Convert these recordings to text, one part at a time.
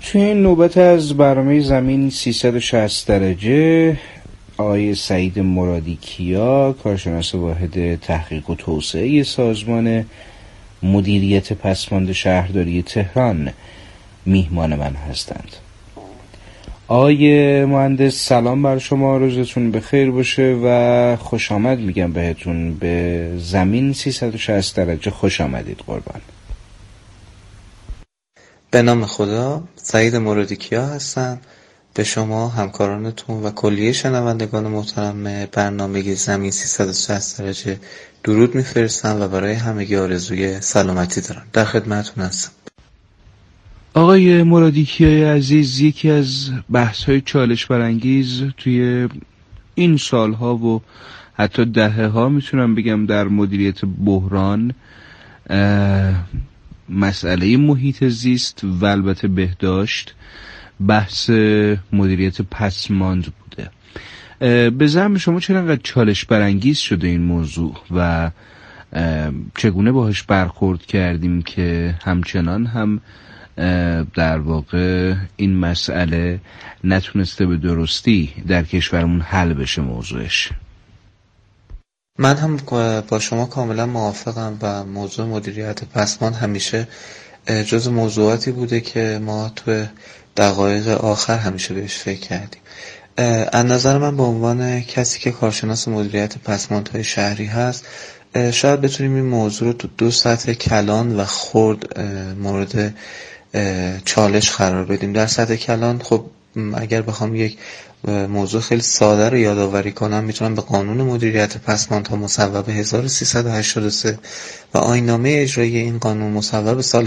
توی این نوبت از برنامه زمین 360 درجه آقای سعید مرادی کیا، کارشناس واحد تحقیق و توسعه سازمان مدیریت پسماند شهرداری تهران میهمان من هستند. آقای مهندس سلام بر شما، روزتون بخیر باشه و خوش آمد میگم بهتون به زمین 360 درجه. خوش آمدید قربان. به نام خدا، سعید مرادی کیا هستم. به شما همکارانتون و کلیه شنوندگان محترم برنامه زمین 360 درجه درود میفرستم و برای همگی آرزوی سلامتی دارم. در خدمتتون هستم. آقای مرادی کیای عزیز، یکی از بحث‌های چالش برانگیز توی این سالها و حتی دهه‌ها میتونم بگم در مدیریت بحران مسئله محیط زیست و البته بهداشت، بحث مدیریت پسماند بوده. به زعم شما چرا انقدر چالش برانگیز شده این موضوع و چگونه باهاش برخورد کردیم که همچنان هم در واقع این مسئله نتونسته به درستی در کشورمون حل بشه موضوعش؟ من هم با شما کاملا موافقم و موضوع مدیریت پسماند همیشه جز موضوعاتی بوده که ما تو دقایق آخر همیشه بهش فکر کردیم. از نظر من به عنوان کسی که کارشناس مدیریت پسماندهای شهری هست، شاید بتونیم این موضوع رو تو دو سطح کلان و خرد مورد چالش قرار بدیم. در سطح کلان خب اگر بخوام یک موضوع خیلی ساده رو یادآوری کنم، میتونم به قانون مدیریت پسماندها مصوب 1383 و آیین‌نامه اجرایی این قانون مصوب سال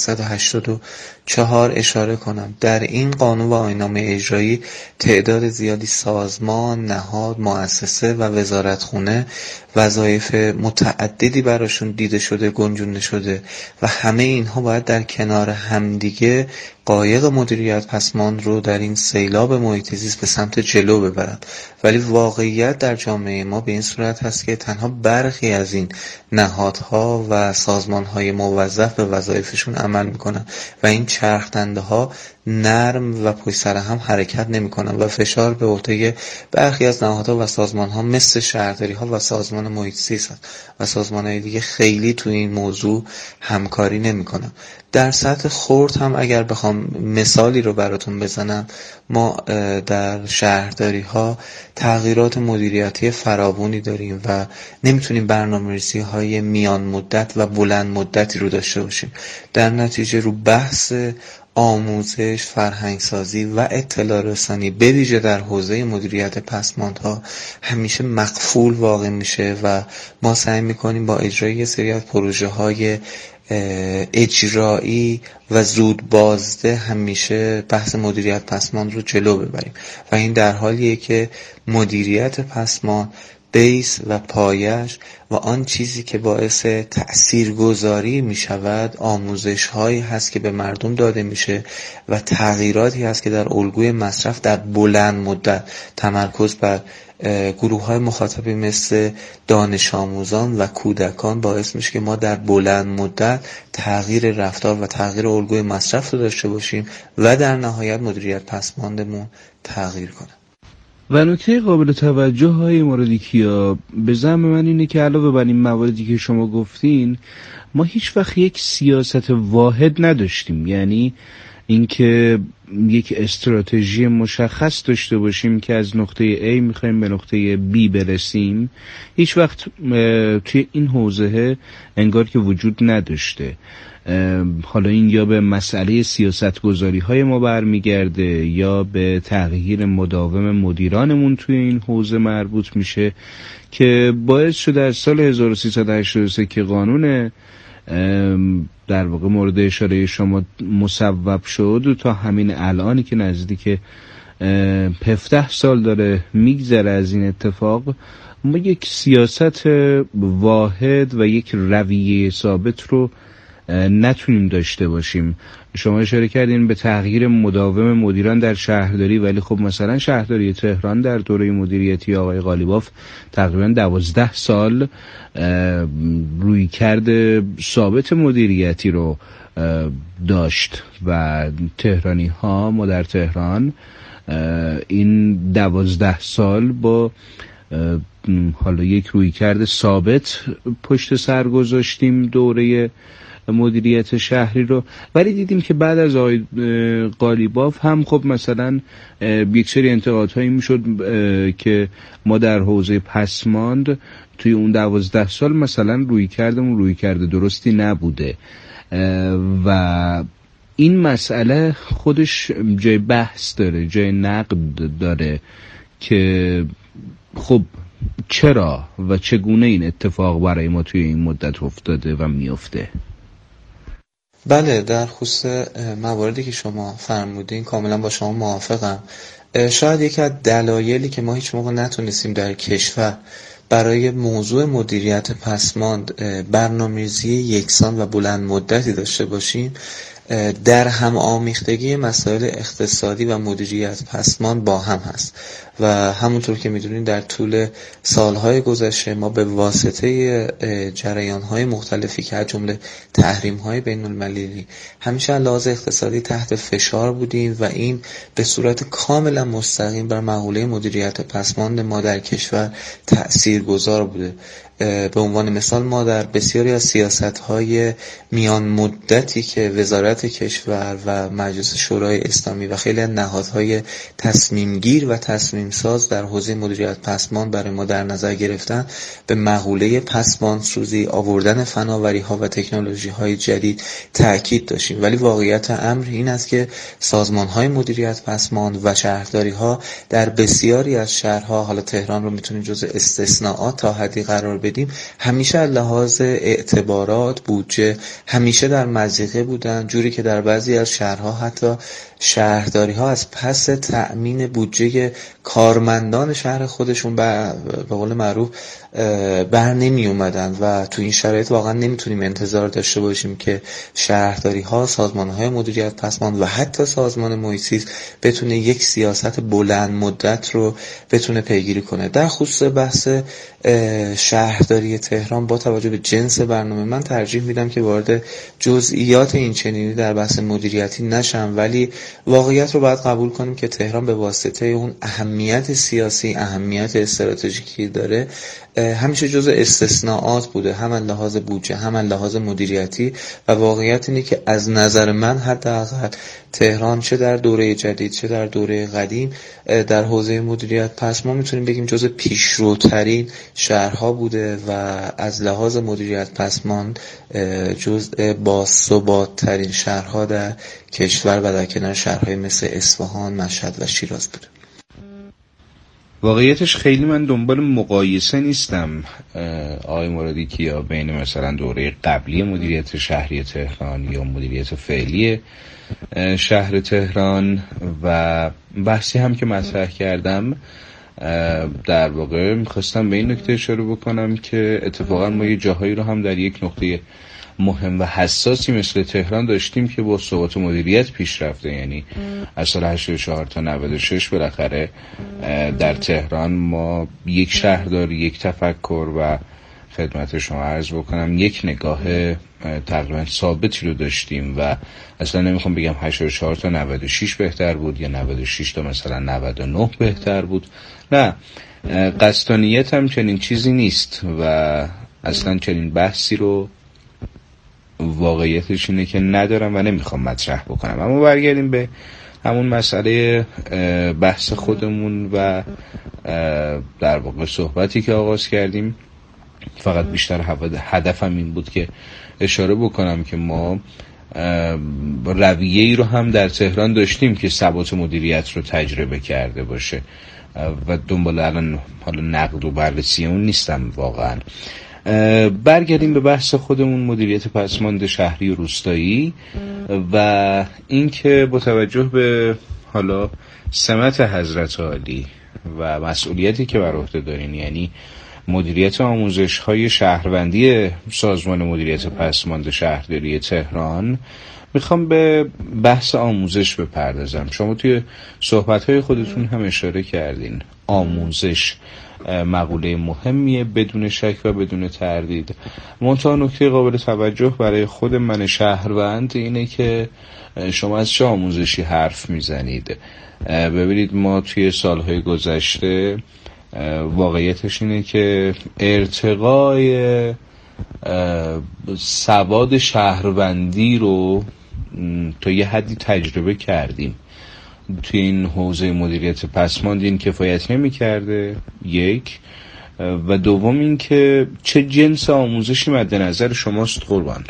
1384 اشاره کنم. در این قانون و آیین‌نامه اجرایی تعداد زیادی سازمان، نهاد، مؤسسه و وزارتخونه وظایف متعددی براشون دیده شده، گنجونده شده و همه اینها باید در کنار همدیگه قایق مدیریت پسماند رو در این سیلاب محیط زیست به سمت جلو ببرند. ولی واقعیت در جامعه ما به این صورت هست که تنها برخی از این نهادها و سازمانهای موظف به وظایفشون عمل میکنن و این چرخدنده ها نرم و پشت سر هم حرکت نمیکنن و فشار به عهده برخی از نهادها و سازمانها مثل شهرداری ها و سازمان محیط زیست و سازمانهای دیگه خیلی تو این موضوع همکاری نمیکنن. در سطح خرد هم اگر بخوام مثالی رو براتون بزنم، ما در شهرداری ها تغییرات مدیریتی فراوانی داریم و نمیتونیم برنامه‌ریزی های میان مدت و بلند مدتی رو داشته باشیم. در نتیجه رو بحث آموزش، فرهنگسازی و اطلاع رسانی به ویژه در حوزه مدیریت پسماندها همیشه مقفول واقع میشه و ما سعی میکنیم با اجرای یه سری از پروژه های اجرایی و زود بازده همیشه بحث مدیریت پسماند رو جلو ببریم و این در حالیه که مدیریت پسماند بیس و پایش و آن چیزی که باعث تأثیرگذاری می شود آموزش هایی هست که به مردم داده میشه و تغییراتی هست که در الگوی مصرف در بلند مدت تمرکز بر گروه های مخاطبی مثل دانش آموزان و کودکان باعث میشه که ما در بلند مدت تغییر رفتار و تغییر الگوی مصرف رو داشته باشیم و در نهایت مدیریت پسماندمون تغییر کنه. و نکته قابل توجه های موردی کیا به زعم من اینه که علاوه بر این مواردی که شما گفتین، ما هیچ وقت یک سیاست واحد نداشتیم. یعنی اینکه یک استراتژی مشخص داشته باشیم که از نقطه A میخوایم به نقطه B برسیم، هیچ وقت توی این حوزه انگار که وجود نداشته. حالا این یا به مسئله سیاست گذاری های ما برمیگرده یا به تغییر مداوم مدیرانمون توی این حوزه مربوط میشه که باعث شده از سال 1383 که قانون در واقع مورد اشاره شما مصوب شد تا همین الانی که نزدیک 17 سال داره میگذره از این اتفاق، ما یک سیاست واحد و یک رویه ثابت رو نتونیم داشته باشیم. شما اشاره کردین به تغییر مداوم مدیران در شهرداری، ولی خب مثلا شهرداری تهران در دوره مدیریتی آقای قالیباف تقریبا 12 سال رویکرد ثابت مدیریتی رو داشت و تهرانی ها، ما در تهران این 12 سال با حالا یک رویکرد ثابت پشت سر گذاشتیم دوره مدیریت شهری رو، ولی دیدیم که بعد از آقای قالیباف هم خب مثلا یک سری انتقادهایی میشد که ما در حوزه پسماند توی اون 12 سال مثلا رویکرد درستی نبوده و این مسئله خودش جای بحث داره، جای نقد داره که خب چرا و چگونه این اتفاق برای ما توی این مدت افتاده و میفته. بله، در خصوص مواردی که شما فرمودین کاملا با شما موافقم. شاید یکی از دلایلی که ما هیچ موقع نتونستیم در کشور برای موضوع مدیریت پسماند برنامه‌ریزی یکسان و بلند مدتی داشته باشیم در هم آمیختگی مسائل اقتصادی و مدیریت پسماند با هم هست و همونطور که میدونید در طول سالهای گذشته ما به واسطه جریانهای مختلفی که از جمله تحریم‌های بین‌المللی همیشه لحاظ اقتصادی تحت فشار بودیم و این به صورت کاملا مستقیم بر مقوله مدیریت پسماند ما در کشور تأثیرگذار بوده. به عنوان مثال ما در بسیاری از سیاست‌های میان مدتی که وزارت کشور و مجلس شورای اسلامی و خیلی از نهادهای تصمیم گیر و تصمیم ساز در حوزه مدیریت پسماند برای ما در نظر گرفتن، به مقوله پسماند سوزی، آوردن فناوری‌ها و تکنولوژی‌های جدید تأکید داشتیم. ولی واقعیت امر این است که سازمان‌های مدیریت پسماند و شهرداری‌ها در بسیاری از شهرها، حالا تهران رو میتونیم جزء استثناءات تا حدی قرار بدیم، همیشه از لحاظ اعتبارات، بودجه همیشه در مضیقه بودن، جوری که در بعضی از شهرها حتی شهرداری ها از پس تأمین بودجه کارمندان شهر خودشون به قول معروف بر نمی اومدن و تو این شرایط واقعا نمیتونیم انتظار داشته باشیم که شهرداری ها، سازمان های مدیریت پسماند و حتی سازمان محیط زیست بتونه یک سیاست بلند مدت رو بتونه پیگیری کنه. در خصوص بحث شهرداری تهران با توجه به جنس برنامه، من ترجیح میدم که وارد جزئیات این چنینی در بحث مدیریتی نشم، ولی واقعیت رو باید قبول کنیم که تهران به واسطه اون اهمیت سیاسی، اهمیت استراتژیکی داره، همیشه جزء استثناءات بوده، هم از لحاظ بودجه هم از لحاظ مدیریتی. و واقعیت اینه که از نظر من حداقل تهران چه در دوره جدید چه در دوره قدیم در حوزه مدیریت پسماند میتونیم بگیم جزء پیشروترین شهرها بوده و از لحاظ مدیریت پسماند جزء باثبات ترین شهرها در کشور و در کنار شهرهای مثل اصفهان، مشهد و شیراز بوده. واقعیتش خیلی من دنبال مقایسه نیستم آقای مرادی کیا بین مثلا دوره قبلی مدیریت شهری تهران یا مدیریت فعلی شهر تهران و بحثی هم که مطرح کردم. در واقع میخواستم به این نکته اشاره بکنم که اتفاقا ما یه جاهایی رو هم در یک نقطه مهم و حساسی مثل تهران داشتیم که با ثبات مدیریت پیش رفته. یعنی از سال 84 تا 96 بالاخره در تهران ما یک شهرداری، یک تفکر و خدمت شما عرض بکنم یک نگاه تقریبا ثابتی رو داشتیم و اصلا نمیخوام بگم 84 تا 96 بهتر بود یا 96 تا مثلا 99 بهتر بود، نه، قصدانیت هم چنین چیزی نیست و اصلا چنین بحثی رو واقعیتش اینه که ندارم و نمیخوام مطرح بکنم. اما برگردیم به همون مسئله بحث خودمون و در واقع صحبتی که آغاز کردیم. فقط بیشتر هدفم این بود که اشاره بکنم که ما رویه‌ای رو هم در تهران داشتیم که ثبات مدیریت رو تجربه کرده باشه و دنبال الان حالا نقد و بررسی اون نیستم واقعا. برگردیم به بحث خودمون، مدیریت پسماند شهری و روستایی و اینکه با توجه به حالا سمت حضرت عالی و مسئولیتی که بر عهده دارین، یعنی مدیریت آموزش‌های شهروندی سازمان مدیریت پسماند شهرداری تهران میخوام به بحث آموزش بپردازم. شما توی صحبت‌های خودتون هم اشاره کردین آموزش مقوله مهمیه بدون شک و بدون تردید. منتها نکته قابل توجه برای خود من شهروند اینه که شما از چه آموزشی حرف میزنید. ببینید ما توی سالهای گذشته واقعیتش اینه که ارتقای سواد شهروندی رو تا یه حدی تجربه کردیم. توی این حوزه مدیریت پسماند این کفایت نمی کرده، یک، و دوم این که چه جنس آموزشی مد نظر شماست قربان؟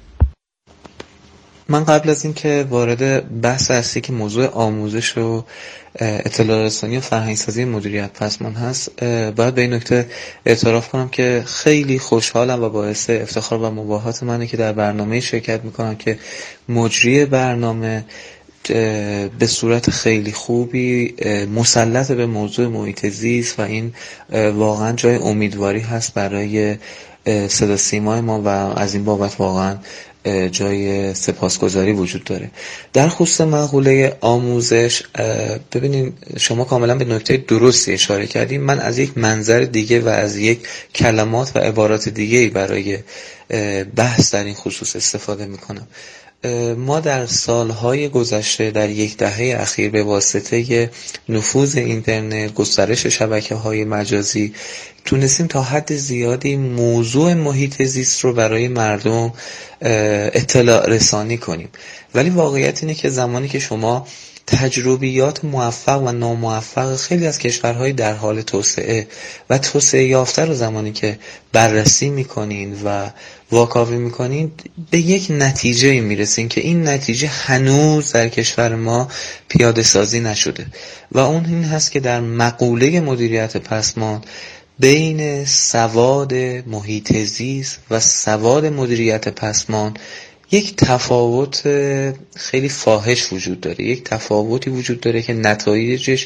من قبل از این که وارد بحث اصلی که موضوع آموزش و اطلاع رسانی و فرهنگ‌سازی مدیریت پسماند هست باید به این نکته اعتراف کنم که خیلی خوشحالم و باعث افتخار و مباهات منه که در برنامه شرکت میکنم که مجری برنامه به صورت خیلی خوبی مسلط به موضوع محیط زیست و این واقعا جای امیدواری هست برای صدا سیمای ما و از این بابت واقعا جای سپاسگزاری وجود داره. در خصوص مقوله آموزش ببینید شما کاملا به نکته درستی اشاره کردیم. من از یک منظر دیگه و از یک کلمات و عبارات دیگه برای بحث در این خصوص استفاده میکنم. ما در سالهای گذشته در یک دهه اخیر به واسطه نفوذ اینترنت، گسترش شبکه‌های مجازی تونستیم تا حد زیادی موضوع محیط زیست رو برای مردم اطلاع رسانی کنیم، ولی واقعیت اینه که زمانی که شما تجربیات موفق و ناموفق خیلی از کشورهای در حال توسعه و توسعه یافته رو زمانی که بررسی میکنین و واکاوی میکنین به یک نتیجه میرسین که این نتیجه هنوز در کشور ما پیاده سازی نشده و اون این هست که در مقوله مدیریت پسماند بین سواد محیط زیست و سواد مدیریت پسماند یک تفاوت خیلی فاحش وجود داره. یک تفاوتی وجود داره که نتایجش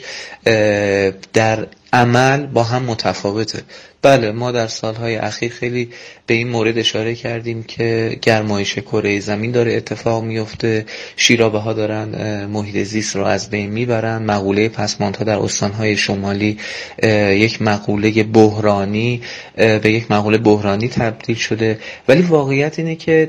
در عمل با هم متفاوته. بله ما در سالهای اخیر خیلی به این مورد اشاره کردیم که گرمایش کره زمین داره اتفاق میفته، شیرابه ها دارن محیط زیست رو از بین میبرن، مقوله پسماندها در استانهای شمالی یک مقوله بحرانی به یک مقوله بحرانی تبدیل شده، ولی واقعیت اینه که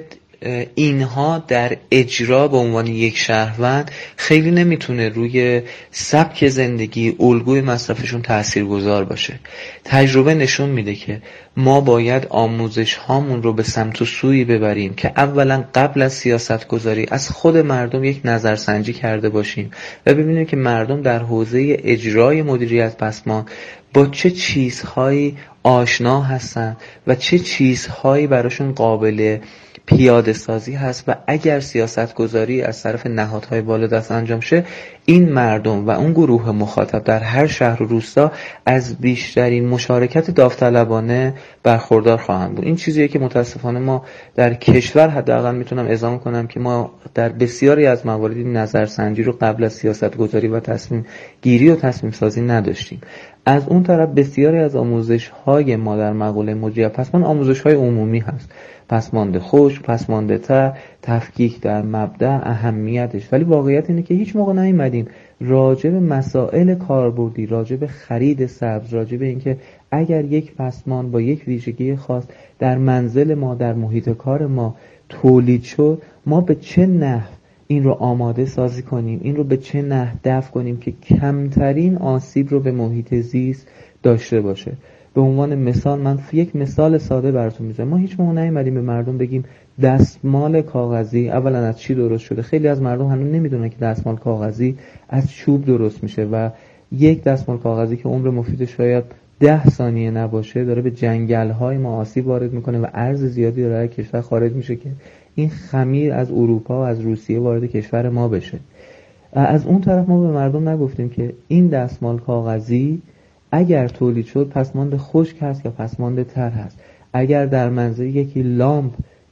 اینها در اجرا به عنوان یک شهروند خیلی نمیتونه روی سبک زندگی الگوی مصرفشون تاثیرگذار باشه. تجربه نشون میده که ما باید آموزش هامون رو به سمت و سوی ببریم که اولا قبل از سیاست گذاری از خود مردم یک نظرسنجی کرده باشیم و ببینیم که مردم در حوزه اجرای مدیریت پسماند با چه چیزهایی آشنا هستن و چه چیزهایی براشون قابل پیاده سازی هست و اگر سیاست گذاری از طرف نهادهای بالادست انجام شه این مردم و اون گروه مخاطب در هر شهر و روستا از بیشترین مشارکت داوطلبانه برخوردار خواهند بود. این چیزیه که متاسفانه ما در کشور حداقل میتونم اعلام کنم که ما در بسیاری از موارد نظرسنجی رو قبل از سیاست گذاری و تصمیم گیری و تصمیم سازی نداشتیم. از اون طرف بسیاری از آموزش‌های ما در مقوله مدیریت پسماند آموزش‌های عمومی هست، پسماند خشک، پسماند تر، تفکیک در مبدأ، اهمیتش، ولی واقعیت اینه که هیچ موقع نیومدیم راجع به مسائل کاربردی، راجع به خرید سبز، راجع به اینکه اگر یک پسماند با یک ویژگی خاص در منزل ما، در محیط کار ما تولید شد، ما به چه نحو این رو آماده سازی کنیم، این رو به چه نحو دفع کنیم که کمترین آسیب رو به محیط زیست داشته باشه. به عنوان مثال من یک مثال ساده براتون میزنم. ما هیچ موقع نیومدیم به مردم بگیم دستمال کاغذی اولا از چی درست شده. خیلی از مردم هنوز نمیدونن که دستمال کاغذی از چوب درست میشه و یک دستمال کاغذی که عمر مفیدش شاید 10 ثانیه نباشه داره به جنگل‌های ما آسیب وارد میکنه و ارز زیادی داره از کشور خارج میشه که این خمیر از اروپا و از روسیه وارد کشور ما بشه. از اون طرف ما به مردم نگفتیم که این دستمال کاغذی اگر تولید شد پسماند خشک هست یا پسماند تر هست. اگر در منزل یکی لامپ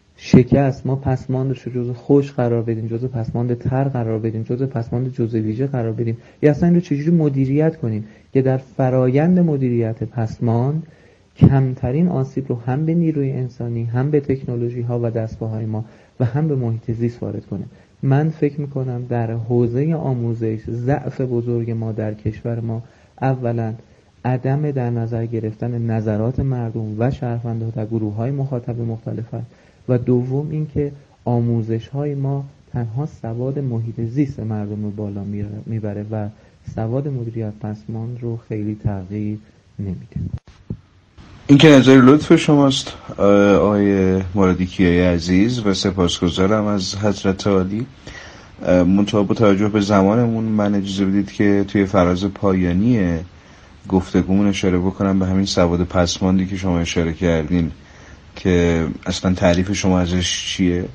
شکست ما پسماندش رو جزء خشک قرار بدیم، جزء پسماند تر قرار بدیم، جزء پسماند جزء ویژه قرار بدیم، یا اصلا این رو چجوری مدیریت کنیم که در فرایند مدیریت پسماند کمترین آسیب رو هم به نیروی انسانی، هم به تکنولوژی ها و دستگاه‌های ما و هم به محیط زیست وارد کنه. من فکر میکنم در حوزه آموزش ضعف بزرگ ما در کشور ما اولا عدم در نظر گرفتن نظرات مردم و شهروندان در گروه‌های مخاطب مختلف است و دوم اینکه آموزش‌های ما تنها سواد محیط زیست مردم رو بالا میبره و سواد مدیریت پسماند رو خیلی تغییر نمیده. این که نظر لطف شماست آقای مرادیکیای عزیز و سپاسگزارم از حضرت عالی. منتها با توجه به زمانمون من اجازه بدید که توی فراز پایانی گفتگومون اشاره بکنم به همین سواد پسماندی که شما اشاره کردین که اصلا تعریف شما ازش چیه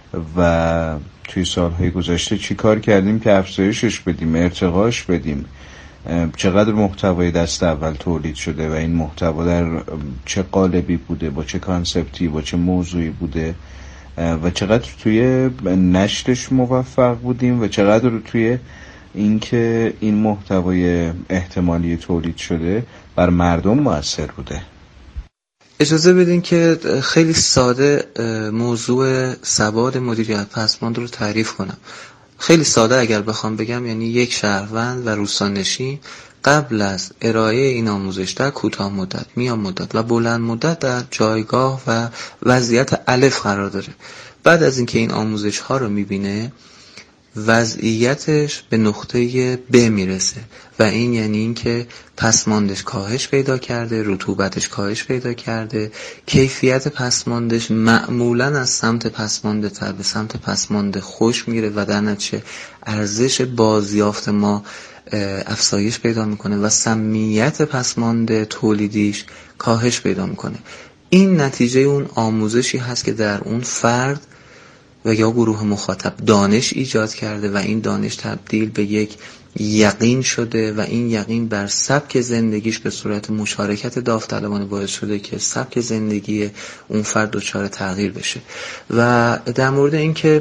و توی سالهای گذشته چی کار کردیم که افزایشش بدیم، ارتقاش بدیم، چقدر محتوای دست اول تولید شده و این محتوا در چه قالبی بوده، با چه کانسپتی، با چه موضوعی بوده و چقدر توی نشرش موفق بودیم و چقدر توی اینکه این محتوای احتمالی تولید شده بر مردم مؤثر بوده. اجازه بدین که خیلی ساده موضوع سواد مدیریت پسماند رو تعریف کنم. خیلی ساده اگر بخوام بگم یعنی یک شهروند و روستانشین قبل از ارائه این آموزش در کوتاه مدت، میان مدت و بلند مدت در جایگاه و وضعیت الف قرار داره. بعد از اینکه این آموزش ها رو میبینه وضعیتش به نقطه ب میرسه و این یعنی این که پسماندش کاهش پیدا کرده، رطوبتش کاهش پیدا کرده، کیفیت پسماندش معمولاً از سمت پسمانده تر به سمت پسمانده خوش میره و در نتیجه ارزش بازیافت ما افزایش پیدا میکنه و سمیت پسمانده تولیدیش کاهش پیدا میکنه. این نتیجه اون آموزشی هست که در اون فرد و یا گروه مخاطب دانش ایجاد کرده و این دانش تبدیل به یک یقین شده و این یقین بر سبک زندگیش به صورت مشارکت داوطلبانه باعث شده که سبک زندگی اون فرد دچار تغییر بشه. و در مورد این که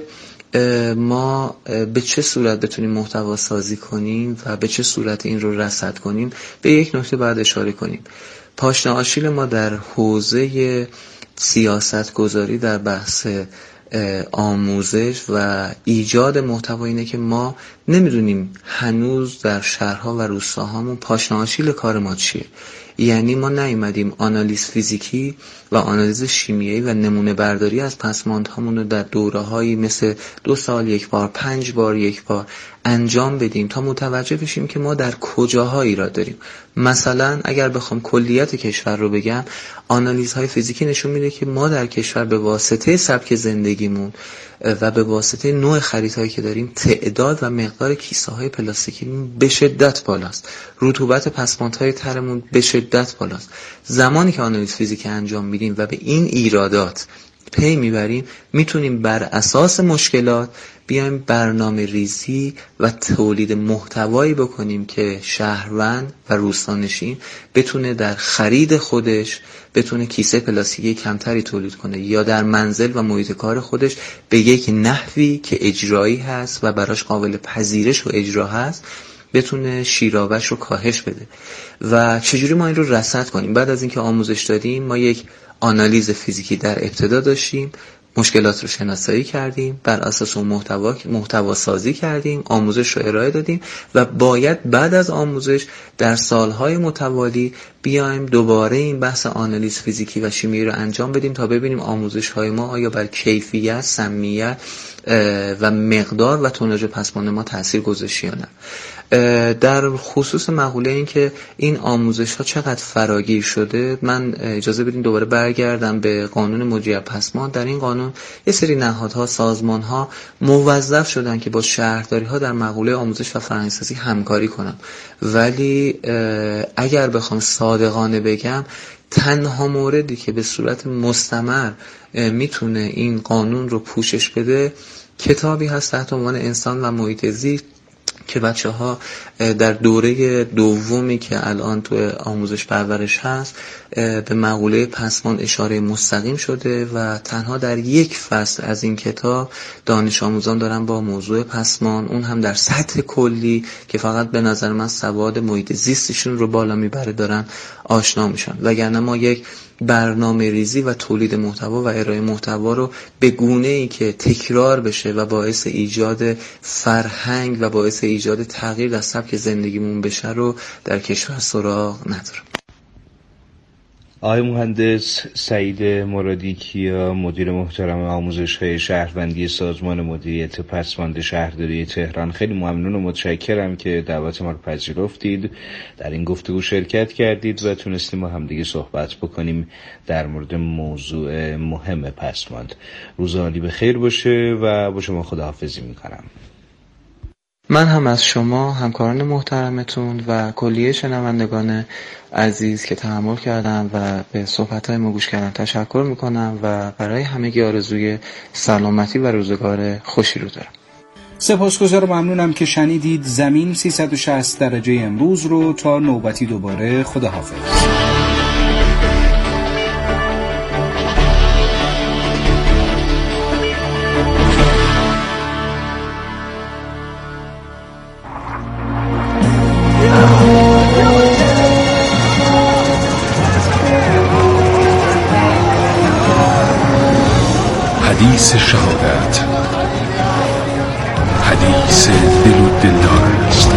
ما به چه صورت بتونیم محتوا سازی کنیم و به چه صورت این رو رصد کنیم، به یک نکته باید اشاره کنیم. پاشنه آشیل ما در حوزه سیاست گذاری در بحث آموزش و ایجاد محتوا اینه که ما نمیدونیم هنوز در شهرها و روستاهامون پاشنه آشیل کار ما چیه. یعنی ما نیومدیم آنالیز فیزیکی و آنالیز شیمیایی و نمونه برداری از پسماندهامون رو در دوره‌هایی مثل 2 سال یک بار، 5 بار یک بار انجام بدیم تا متوجه بشیم که ما در کجاها ایراد داریم. مثلا اگر بخوام کلیت کشور رو بگم، آنالیزهای فیزیکی نشون میده که ما در کشور به واسطه سبک زندگیمون و به واسطه نوع خریدهایی که داریم تعداد و مقدار کیسه‌های پلاستیکیمون به شدت بالاست. رطوبت پسماندهای ترمون به شدت بالاست. زمانی که آنالیز فیزیکی انجام میدیم و به این ایرادات پی میبریم، میتونیم بر اساس مشکلات بیایم برنامه ریزی و تولید محتوایی بکنیم که شهروند و روستانشین بتونه در خرید خودش بتونه کیسه پلاستیکی کمتری تولید کنه یا در منزل و محیط کار خودش به یک نحوی که اجرایی هست و براش قابل پذیرش و اجرا هست بتونه شیرابش رو کاهش بده. و چجوری ما این رو رصد کنیم؟ بعد از اینکه آموزش دادیم، ما یک آنالیز فیزیکی در ابتدا داشتیم، مشکلات رو شناسایی کردیم، بر اساس اون محتوا سازی کردیم، آموزش رو ارائه دادیم و باید بعد از آموزش در سالهای متوالی بیایم دوباره این بحث آنالیز فیزیکی و شیمیایی رو انجام بدیم تا ببینیم آموزش‌های ما آیا بر کیفیت، سمیت و مقدار و توناژ پسماند ما تأثیر گذاشته یا نه. در خصوص مقوله این که این آموزش ها چقدر فراگیر شده، من اجازه بدین دوباره برگردم به قانون مدیریت پسماند. در این قانون یه سری نهادها، سازمان ها موظف شدن که با شهرداری ها در مقوله آموزش و فرهنگ‌سازی همکاری کنن، ولی اگر بخوام صادقانه بگم تنها موردی که به صورت مستمر میتونه این قانون رو پوشش بده کتابی هست تحت عنوان انسان و محیط زیست که بچه‌ها در دوره دومی که الان تو آموزش پرورش هست به مقوله پسماند اشاره مستقیم شده و تنها در یک فصل از این کتاب دانش آموزان دارن با موضوع پسماند، اون هم در سطح کلی که فقط به نظر من سواد محیط زیستشون رو بالا میبره، دارن آشنا میشن. وگرنه ما یک برنامه ریزی و تولید محتوا و ارائه محتوا رو به گونه‌ای که تکرار بشه و باعث ایجاد فرهنگ و باعث ایجاد تغییر در سبک زندگیمون بشه رو در کشور سراغ ندارم. آقای مهندس سعید مرادی کیا، مدیر محترم آموزش‌های شهروندی سازمان مدیریت پسماند شهرداری تهران، خیلی ممنون و متشکرم که دعوت ما رو پذیرفتید، در این گفتگو شرکت کردید و تونستیم با هم دیگه صحبت بکنیم در مورد موضوع مهم پسماند. روز عالی بخیر باشه و با شما خداحافظی میکنم. من هم از شما همکاران محترمتون و کلیه شنوندگان عزیز که تحمل کردن و به صحبت‌های ما گوش کردن تشکر میکنم و برای همگی آرزوی سلامتی و روزگار خوشی رو دارم. سپاسگزارم، ممنونم که شنیدید زمین 360 درجه امروز رو. تا نوبتی دوباره، خداحافظ. حدیث شهادت، حدیث دل و دلدار است.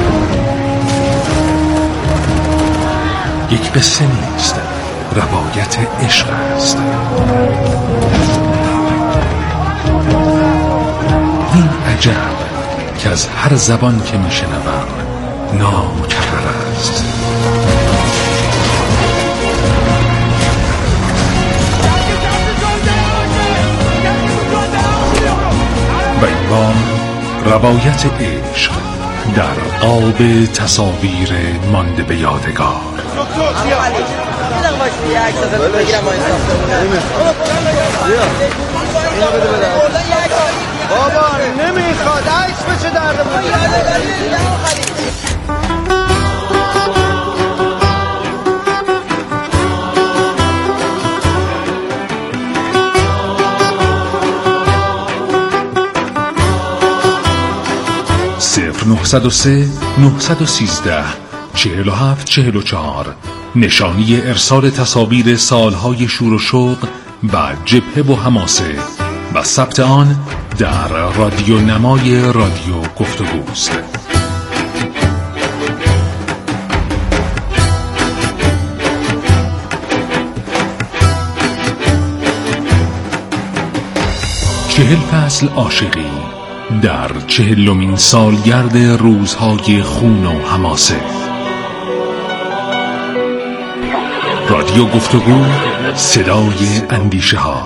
یک قصه نیست، روایت عشق است. این عجب که از هر زبان که میشنوم نامکرر است. و این بار روایت عشق در قالب تصاویر مانده به یادگار. بابا نمیخواد عکس بشه درد (903-913-4744) نشانی ارسال تصاویر سالهای شور و شوق و جبهه و حماسه و ثبت آن در رادیو نمای رادیو گفتگوست. چهل فصل عاشقی در 40مین سالگرد روزهای خون و حماسه. رادیو گفتگو، صدای اندیشه ها.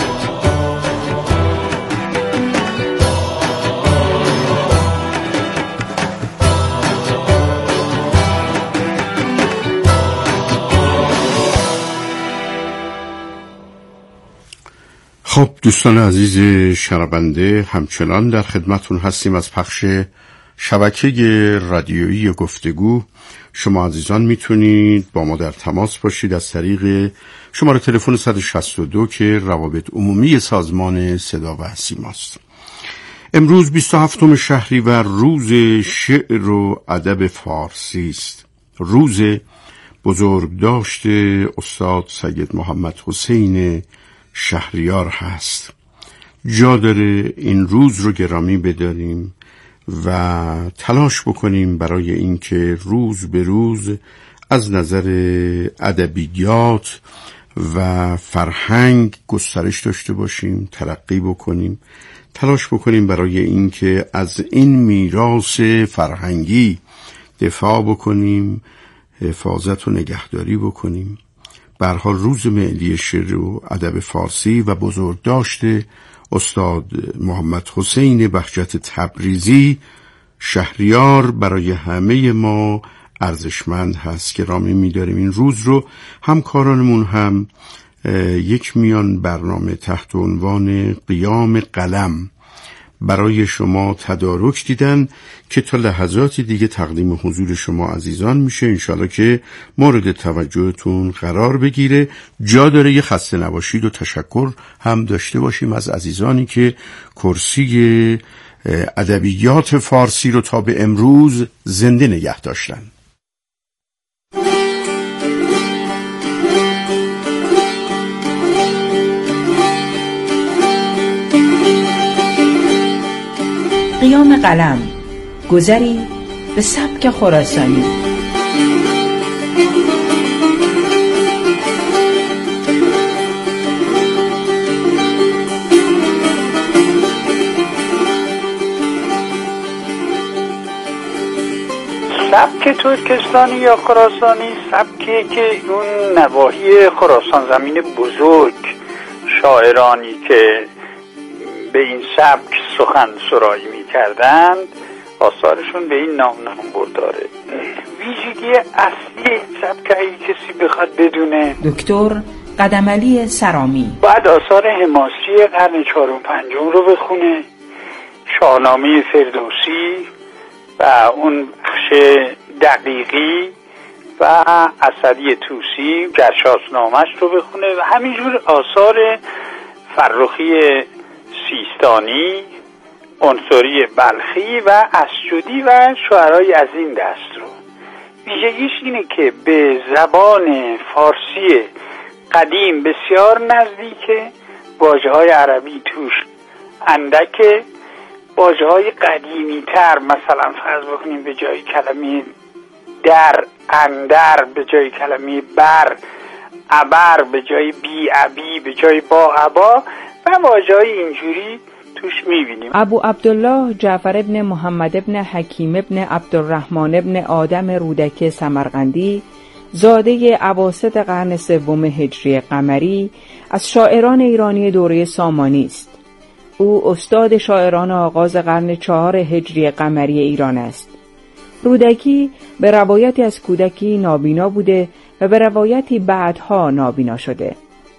خب دوستان عزیز شنونده، همچنان در خدمتون هستیم از پخش شبکه رادیویی گفتگو. شما عزیزان میتونید با ما در تماس باشید از طریق شماره تلفن 162 که روابط عمومی سازمان صدا و سیماست. امروز 27 شهریور روز شعر و ادب فارسی است. روز بزرگداشت استاد سید محمد حسین شهریار هست. جا داره این روز رو گرامی بداریم و تلاش بکنیم برای اینکه روز به روز از نظر ادبیات و فرهنگ گسترش داشته باشیم، ترقی بکنیم، تلاش بکنیم برای اینکه از این میراث فرهنگی دفاع بکنیم، حفاظت و نگهداری بکنیم. به هر حال روز ملی شعر و ادب فارسی و بزرگداشت استاد محمد حسین بهجت تبریزی شهریار برای همه ما ارزشمند هست که گرامی می‌داریم. این روز رو همکارانمون هم یک میان برنامه تحت عنوان قیام قلم برای شما تدارک دیدن که تا لحظات دیگه تقدیم حضور شما عزیزان میشه. انشالله که مورد توجهتون قرار بگیره. جا داره یه خسته نباشید و تشکر هم داشته باشیم از عزیزانی که کرسی ادبیات فارسی رو تا به امروز زنده نگه داشتن. قیام قلم، گذری به سبک خراسانی. سبک ترکستانی یا خراسانی سبکی که اون نواحی خراسان زمین بزرگ شاعرانی که به این سبک سخن سرایی می کردند آثارشون به این نام برداره. ویژگی اصلی این سبک اگه کسی بخواد بدونه دکتر قدمعلی سرامی بعد آثار حماسی قرن 4 و 5 رو بخونه، شاهنامه فردوسی و اون بخش دقیقی و اسدی طوسی گرشاسنامش رو بخونه و همینجور آثار فرخی سیستانی، عنصری بلخی و اسجدی و شعرهای از این دست رو. ویژگیش اینه که به زبان فارسی قدیم بسیار نزدیکه، واژه‌های عربی توش اندکه، واژه‌های قدیمی تر مثلا فرض بکنیم به جای کلمه در اندر به جای کلمه بر، ابر به جای بی ابی به جای با ابا و واژه‌های اینجوری توش می‌بینیم. ابو عبدالله جعفر ابن محمد ابن حکیم ابن عبدالرحمن ابن آدم رودکی سمرقندی، زاده اواسط قرن 3 هجری قمری، از شاعران ایرانی دوره سامانی است. او استاد شاعران آغاز قرن 4 هجری قمری ایران است. رودکی به روایتی از کودکی نابینا بوده و به روایتی بعدها نابینا شده.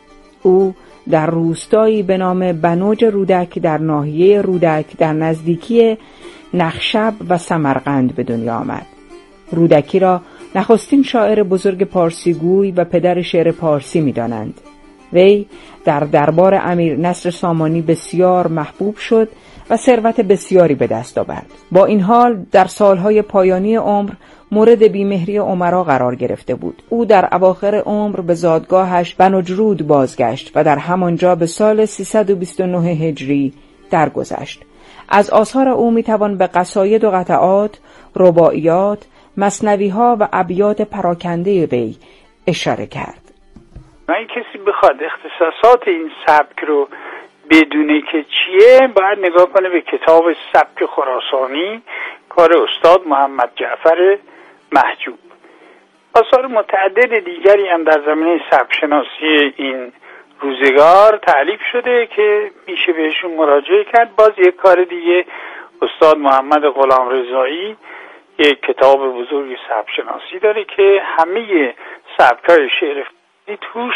او در روستایی به نام بنوج رودک در ناحیه رودک در نزدیکی نخشب و سمرقند به دنیا آمد. رودکی را نخستین شاعر بزرگ پارسیگوی و پدر شعر پارسی می دانند. وی در دربار امیر نصر سامانی بسیار محبوب شد و ثروت بسیاری به دست آورد. با این حال در سالهای پایانی عمر مورد بیمهری امرا قرار گرفته بود. او در اواخر عمر به زادگاهش بنوجرود بازگشت و در همانجا به سال 329 هجری درگذشت. از آثار او میتوان به قصاید و قطعات، رباعیات، مثنوی‌ها و ابیات پراکنده وی اشاره کرد. این کسی بخواد اختصاصات این سبک رو بدونه که چیه باید نگاه کنه به کتاب سبک خراسانی کار استاد محمد جعفر محجوب. آثار متعدد دیگری هم در زمینه سبک شناسی این روزگار تألیف شده که میشه بهشون مراجعه کرد. باز یک کار دیگه استاد محمد غلامرضایی یک کتاب بزرگ سبک شناسی داره که همه سبک‌های شعر توش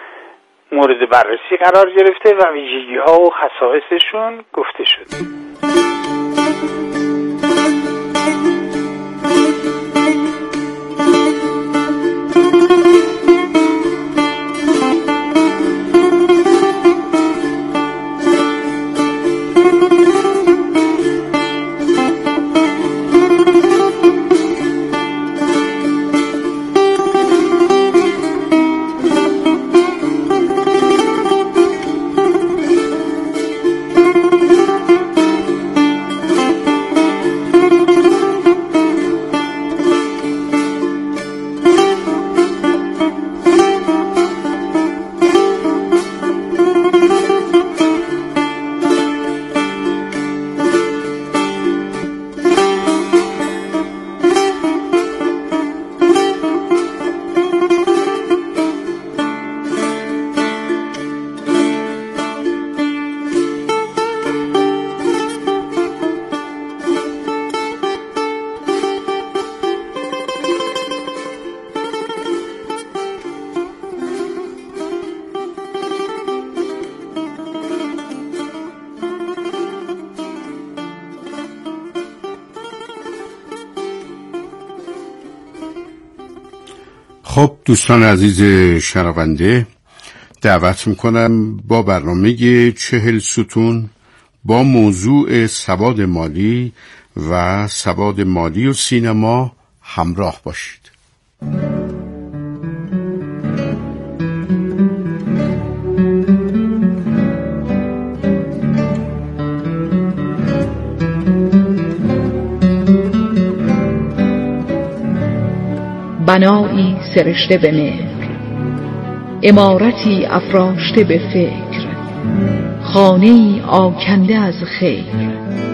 مورد بررسی قرار گرفته و ویژگی‌ها و خصائصشون گفته شده. خب دوستان عزیز شنونده، دعوت میکنم با برنامه 40 ستون با موضوع سواد مالی و سواد مالی و سینما همراه باشید. بنایی سرشته به مهر، عمارتی افراشته به فکر، خانه‌ای آکنده از خیر،